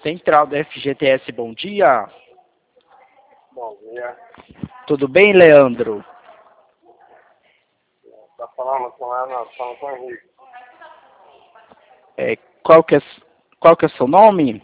Central do FGTS, bom dia. Bom dia. Tudo bem, Leandro? Tá falando com ela, falando com o Henrique. É, qual que é o seu nome?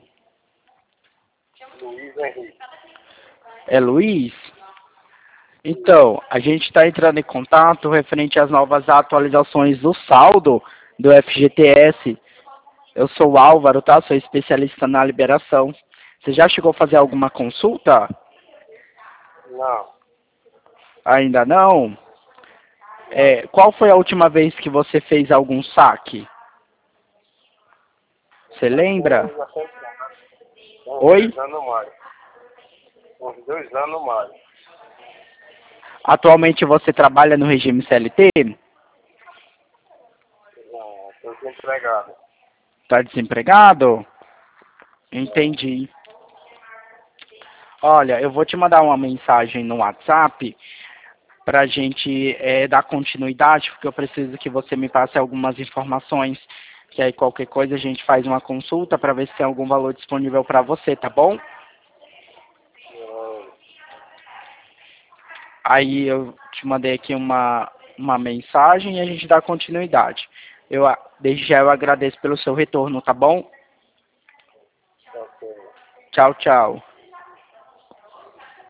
Luiz Henrique. É Luiz? Então, a gente está entrando em contato referente às novas atualizações do saldo do FGTS. Eu sou o Álvaro, tá? Sou especialista na liberação. Você já chegou a fazer alguma consulta? Não. Ainda não? Qual foi a última vez que você fez algum saque? Você lembra? Uns Oi? 2 anos mais. Uns 2 anos mais. Atualmente você trabalha no regime CLT? Não, estou desempregado. Está desempregado? Entendi. Olha, eu vou te mandar uma mensagem no WhatsApp para a gente dar continuidade, porque eu preciso que você me passe algumas informações, que aí qualquer coisa a gente faz uma consulta para ver se tem algum valor disponível para você, tá bom? Aí eu te mandei aqui uma mensagem e a gente dá continuidade. Desde já eu agradeço pelo seu retorno, tá bom? Ok. Tchau, tchau.